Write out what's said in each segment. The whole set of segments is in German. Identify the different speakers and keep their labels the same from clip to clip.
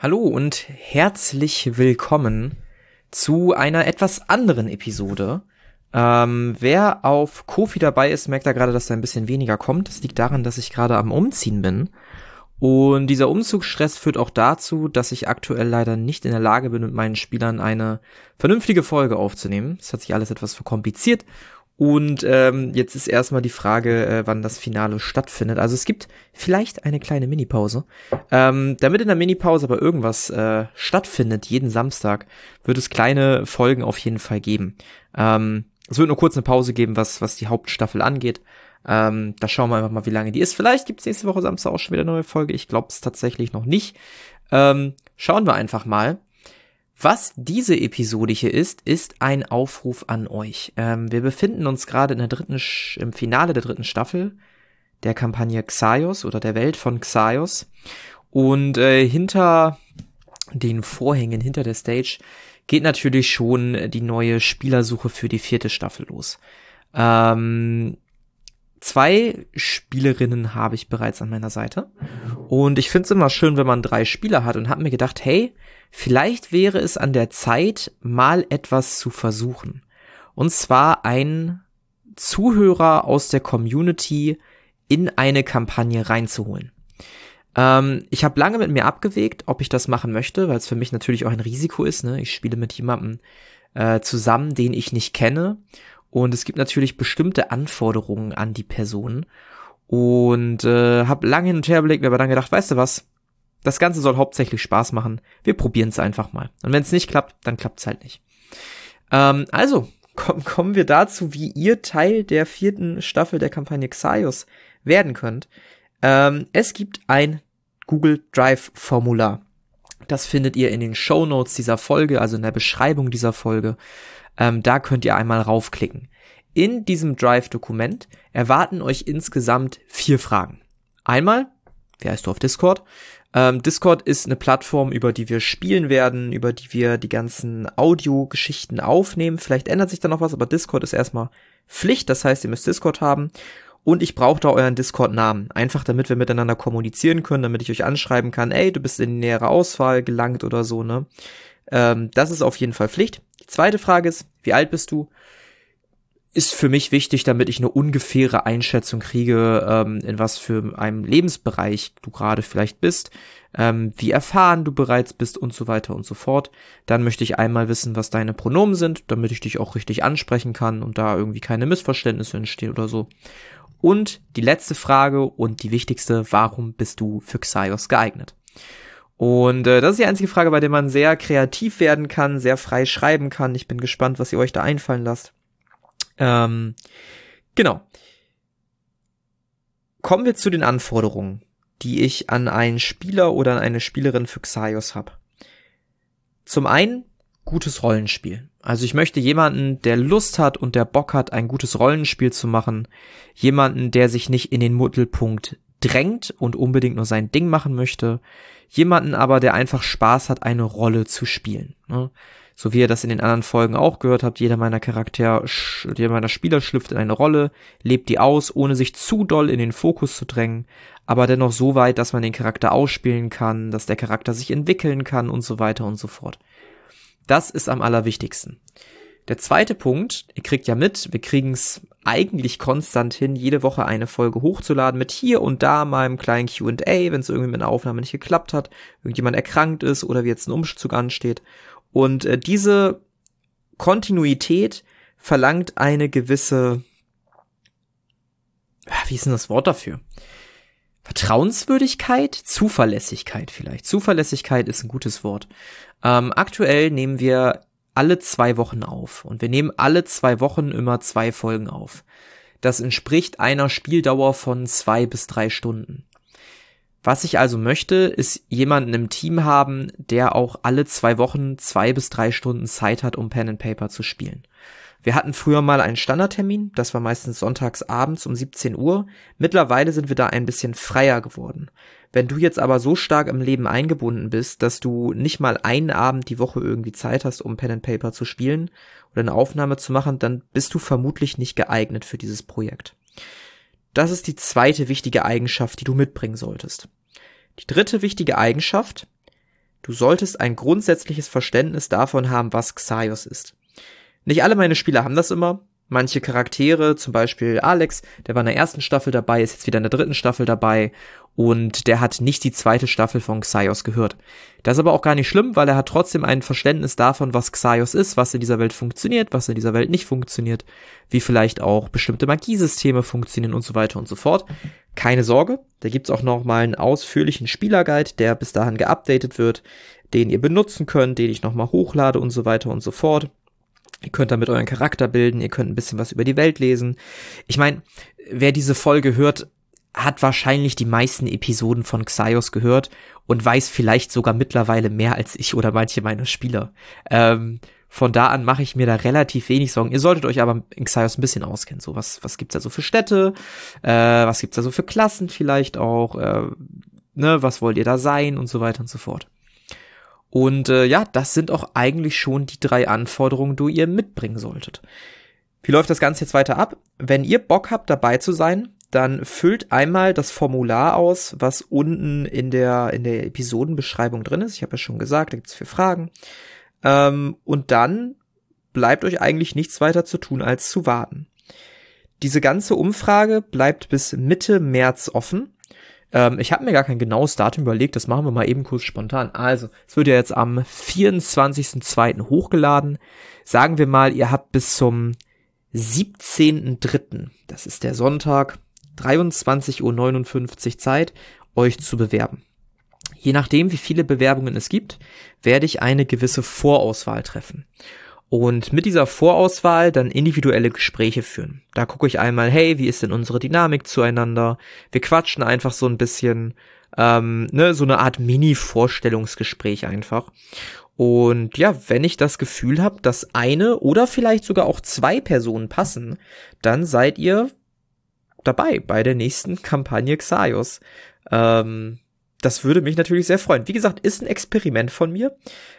Speaker 1: Hallo und herzlich willkommen zu einer etwas anderen Episode. Wer auf Ko-fi dabei ist, merkt da gerade, dass da ein bisschen weniger kommt. Das liegt daran, dass ich gerade am Umziehen bin. Und dieser Umzugsstress führt auch dazu, dass ich aktuell leider nicht in der Lage bin, mit meinen Spielern eine vernünftige Folge aufzunehmen. Das hat sich alles etwas verkompliziert. Und jetzt ist erstmal die Frage, wann das Finale stattfindet. Also es gibt vielleicht eine kleine Minipause. Damit in der Minipause aber irgendwas stattfindet, jeden Samstag, wird es kleine Folgen auf jeden Fall geben. Es wird nur kurz eine Pause geben, was die Hauptstaffel angeht. Da schauen wir einfach mal, wie lange die ist. Vielleicht gibt es nächste Woche Samstag auch schon wieder eine neue Folge. Ich glaube es tatsächlich noch nicht. Schauen wir einfach mal. Was diese Episode hier ist ein Aufruf an euch. Wir befinden uns gerade im Finale der dritten Staffel der Kampagne Xaios oder der Welt von Xaios. Und hinter den Vorhängen, hinter der Stage, geht natürlich schon die neue Spielersuche für die 4. Staffel los. 2 Spielerinnen habe ich bereits an meiner Seite. Und ich finde es immer schön, wenn man 3 Spieler hat und habe mir gedacht, hey, vielleicht wäre es an der Zeit, mal etwas zu versuchen. Und zwar einen Zuhörer aus der Community in eine Kampagne reinzuholen. Ich habe lange mit mir abgewegt, ob ich das machen möchte, weil es für mich natürlich auch ein Risiko ist. Ne? Ich spiele mit jemandem zusammen, den ich nicht kenne. Und es gibt natürlich bestimmte Anforderungen an die Person. Und habe lange hin und her überlegt, mir aber dann gedacht, weißt du was? Das Ganze soll hauptsächlich Spaß machen. Wir probieren es einfach mal. Und wenn es nicht klappt, dann klappt es halt nicht. Also, kommen wir dazu, wie ihr Teil der 4. Staffel der Kampagne Xaios werden könnt. Es gibt ein Google Drive Formular. Das findet ihr in den Shownotes dieser Folge, also in der Beschreibung dieser Folge. Da könnt ihr einmal raufklicken. In diesem Drive-Dokument erwarten euch insgesamt 4 Fragen. Einmal, wer heißt du auf Discord? Discord ist eine Plattform, über die wir spielen werden, über die wir die ganzen Audiogeschichten aufnehmen. Vielleicht ändert sich da noch was, aber Discord ist erstmal Pflicht. Das heißt, ihr müsst Discord haben. Und ich brauche da euren Discord-Namen. Einfach damit wir miteinander kommunizieren können, damit ich euch anschreiben kann, ey, du bist in die nähere Auswahl gelangt oder so, ne? Das ist auf jeden Fall Pflicht. Die zweite Frage ist, wie alt bist du? Ist für mich wichtig, damit ich eine ungefähre Einschätzung kriege, in was für einem Lebensbereich du gerade vielleicht bist, wie erfahren du bereits bist und so weiter und so fort. Dann möchte ich einmal wissen, was deine Pronomen sind, damit ich dich auch richtig ansprechen kann und da irgendwie keine Missverständnisse entstehen oder so. Und die letzte Frage und die wichtigste, warum bist du für Xaios geeignet? Und das ist die einzige Frage, bei der man sehr kreativ werden kann, sehr frei schreiben kann. Ich bin gespannt, was ihr euch da einfallen lasst. Genau. Kommen wir zu den Anforderungen, die ich an einen Spieler oder an eine Spielerin für Xaios habe. Zum einen gutes Rollenspiel. Also ich möchte jemanden, der Lust hat und der Bock hat, ein gutes Rollenspiel zu machen. Jemanden, der sich nicht in den Mittelpunkt drängt und unbedingt nur sein Ding machen möchte. Jemanden aber, der einfach Spaß hat, eine Rolle zu spielen. Ne? So wie ihr das in den anderen Folgen auch gehört habt, jeder meiner Spieler schlüpft in eine Rolle, lebt die aus, ohne sich zu doll in den Fokus zu drängen, aber dennoch so weit, dass man den Charakter ausspielen kann, dass der Charakter sich entwickeln kann und so weiter und so fort. Das ist am allerwichtigsten. Der zweite Punkt, ihr kriegt ja mit, wir kriegen es eigentlich konstant hin, jede Woche eine Folge hochzuladen mit hier und da mal einem kleinen Q&A, wenn es irgendwie mit einer Aufnahme nicht geklappt hat, irgendjemand erkrankt ist oder wie jetzt ein Umzug ansteht. Und diese Kontinuität verlangt eine gewisse, wie ist denn das Wort dafür? Vertrauenswürdigkeit? Zuverlässigkeit vielleicht. Zuverlässigkeit ist ein gutes Wort. Aktuell nehmen wir alle 2 Wochen auf. Und wir nehmen alle 2 Wochen immer 2 Folgen auf. Das entspricht einer Spieldauer von 2 bis 3 Stunden. Was ich also möchte, ist jemanden im Team haben, der auch alle 2 Wochen 2 bis 3 Stunden Zeit hat, um Pen and Paper zu spielen. Wir hatten früher mal einen Standardtermin, das war meistens sonntags abends um 17 Uhr. Mittlerweile sind wir da ein bisschen freier geworden. Wenn du jetzt aber so stark im Leben eingebunden bist, dass du nicht mal einen Abend die Woche irgendwie Zeit hast, um Pen and Paper zu spielen oder eine Aufnahme zu machen, dann bist du vermutlich nicht geeignet für dieses Projekt. Das ist die zweite wichtige Eigenschaft, die du mitbringen solltest. Die dritte wichtige Eigenschaft, Du solltest ein grundsätzliches Verständnis davon haben, was Xaios ist. Nicht alle meine Spieler haben das immer. Manche Charaktere, zum Beispiel Alex, der war in der ersten Staffel dabei, ist jetzt wieder in der dritten Staffel dabei und der hat nicht die zweite Staffel von Xaios gehört. Das ist aber auch gar nicht schlimm, weil er hat trotzdem ein Verständnis davon, was Xaios ist, was in dieser Welt funktioniert, was in dieser Welt nicht funktioniert, wie vielleicht auch bestimmte Magiesysteme funktionieren und so weiter und so fort. Keine Sorge, da gibt's auch noch mal einen ausführlichen Spielerguide, der bis dahin geupdatet wird, den ihr benutzen könnt, den ich noch mal hochlade und so weiter und so fort. Ihr könnt damit euren Charakter bilden, ihr könnt ein bisschen was über die Welt lesen. Ich meine, wer diese Folge hört, hat wahrscheinlich die meisten Episoden von Xaios gehört und weiß vielleicht sogar mittlerweile mehr als ich oder manche meiner Spieler. Von da an mache ich mir da relativ wenig Sorgen. Ihr solltet euch aber in Xaios ein bisschen auskennen. So, was gibt's da so für Städte? Was gibt's da so für Klassen vielleicht auch? Was wollt ihr da sein? Und so weiter und so fort. Und das sind auch eigentlich schon die 3 Anforderungen, die ihr mitbringen solltet. Wie läuft das Ganze jetzt weiter ab? Wenn ihr Bock habt, dabei zu sein, dann füllt einmal das Formular aus, was unten in der Episodenbeschreibung drin ist. Ich habe ja schon gesagt, da gibt's 4 Fragen. Und dann bleibt euch eigentlich nichts weiter zu tun, als zu warten. Diese ganze Umfrage bleibt bis Mitte März offen. Ich habe mir gar kein genaues Datum überlegt, das machen wir mal eben kurz spontan. Also, es wird ja jetzt am 24.02. hochgeladen. Sagen wir mal, ihr habt bis zum 17.03., das ist der Sonntag, 23:59 Uhr Zeit, euch zu bewerben. Je nachdem, wie viele Bewerbungen es gibt, werde ich eine gewisse Vorauswahl treffen. Und mit dieser Vorauswahl dann individuelle Gespräche führen. Da gucke ich einmal, hey, wie ist denn unsere Dynamik zueinander? Wir quatschen einfach so ein bisschen, so eine Art Mini-Vorstellungsgespräch einfach. Und ja, wenn ich das Gefühl habe, dass eine oder vielleicht sogar auch 2 Personen passen, dann seid ihr dabei bei der nächsten Kampagne Xaios. Das würde mich natürlich sehr freuen. Wie gesagt, ist ein Experiment von mir.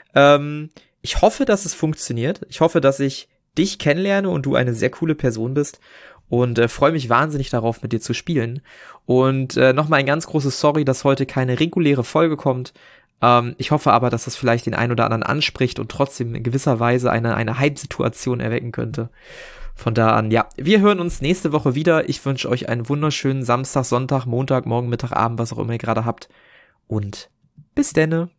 Speaker 1: Ich hoffe, dass es funktioniert. Ich hoffe, dass ich dich kennenlerne und du eine sehr coole Person bist. Und freue mich wahnsinnig darauf, mit dir zu spielen. Und nochmal ein ganz großes Sorry, dass heute keine reguläre Folge kommt. Ich hoffe aber, dass das vielleicht den einen oder anderen anspricht und trotzdem in gewisser Weise eine Hype-Situation erwecken könnte. Von da an, ja, wir hören uns nächste Woche wieder. Ich wünsche euch einen wunderschönen Samstag, Sonntag, Montag, Morgen, Mittag, Abend, was auch immer ihr gerade habt. Und bis denne.